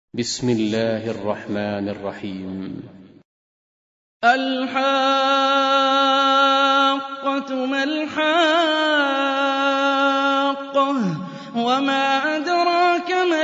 بسم الله الرحمن الرحيم. الحاقة ما الحاقة وما أدراك ما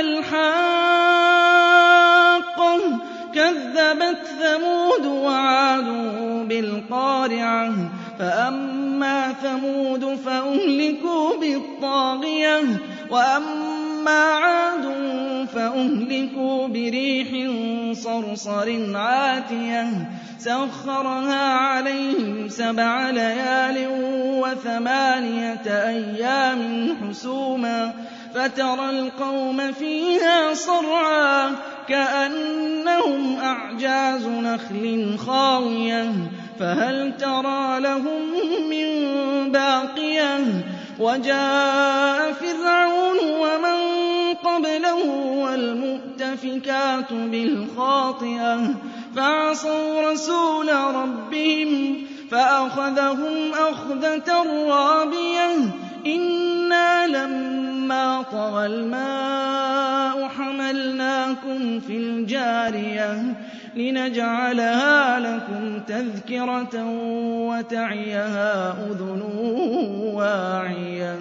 الحاقة كذبت ثمود وعاد بالقارعة فأما ثمود فأهلكوا بالطاغية وأما عاد فأهلكوا بريح صرصر عاتية سخرها عليهم 7 ليال و8 أيام حسوما فترى القوم فيها صرعى كأنهم أعجاز نخل خاوية فهل ترى لهم من باقية وجاء فرعون ومن قبله والمؤتفكات بالخاطئة فعصوا رسول ربهم فأخذهم أخذة رابية إنا لما طغى الماء حملناكم في الجارية لنجعلها لكم تذكرة وتعيها أذن واعية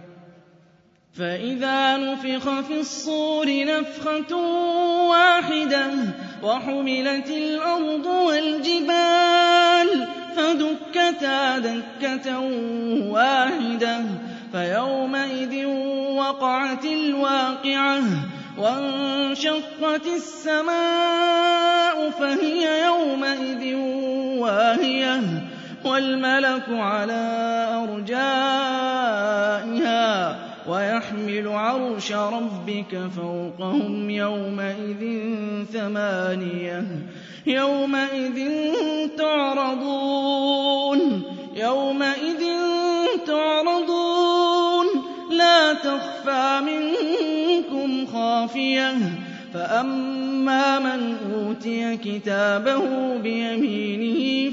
فإذا نفخ في الصور نفخة واحدة وحملت الأرض والجبال فدكتا دكة واحدة فيومئذ وقعت الواقعة وانشقت السماء فهي يومئذ واهية والملك على أرجائها ويحمل عرش ربك فوقهم يومئذ 8 يومئذ تعرضون لا تخفى منكم خافية فأما من أوتي كتابه بيمينه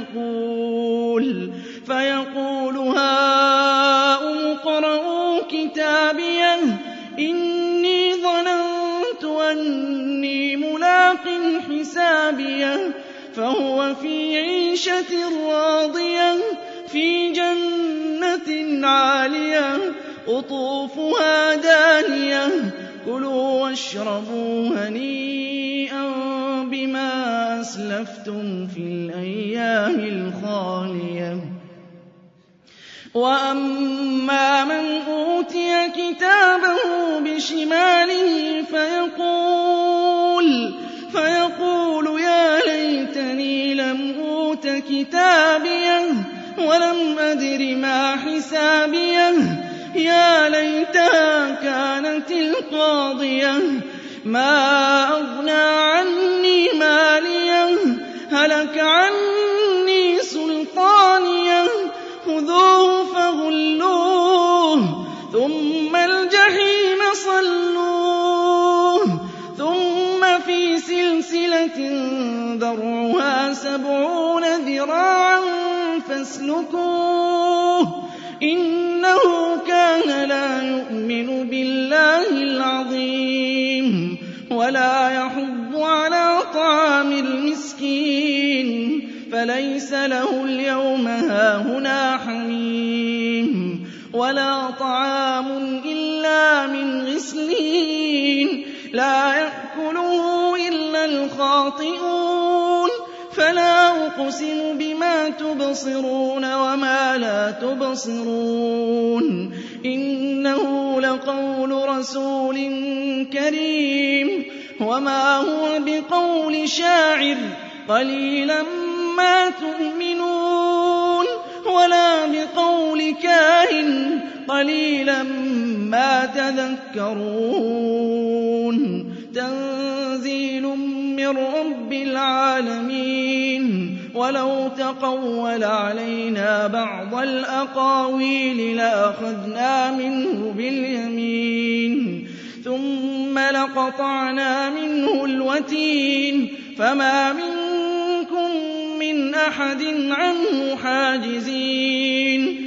فيقول هاؤم اقرءوا كتابيه إني ظننت أني ملاق حسابيه فهو في عيشة راضية في جنة عالية قطوفها دانية كلوا واشربوا هنيئا بما أسلفتم في الأيام الخالية وأما من أوتي كتابه بشماله فيقول يا ليتني لم أوت كتابيه ولم أدر ما حسابيه يا ليتها كانت القاضية ما أغنى عني ماليه هلك عني سلطانيه خذوه فغلوه ثم الجحيم صلوه ثم في سلسلة ذرعها 70 ذراعا فاسلكوه إنه كان لا يؤمن بالله العظيم ولا يحض على طعام المسكين فليس له اليوم هاهنا حميم ولا طعام إلا من غسلين لا يأكله إلا الخاطئون فلا أقسم بما تبصرون وما لا تبصرون إنه لقول رسول كريم وما هو بقول شاعر قليلا ما تؤمنون ولا بقول كاهن قليلا ما تذكرون تنزيل من رب العالمين ولو تقول علينا بعض الأقاويل لأخذنا منه باليمين ثم لقطعنا منه الوتين فما منكم من أحد عنه حاجزين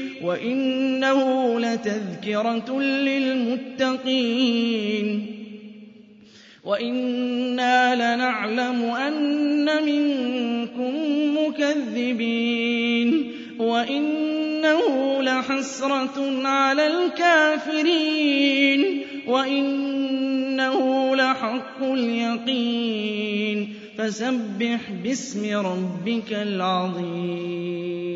وإنه لتذكرة للمتقين وَإِنَّا لَنَعْلَمُ أَنَّ مِنكُم مُّكَذِّبِينَ وَإِنَّهُ لَحَسْرَةٌ عَلَى الْكَافِرِينَ وَإِنَّهُ لَحَقُّ الْيَقِينِ فَسَبِّحْ بِاسْمِ رَبِّكَ الْعَظِيمِ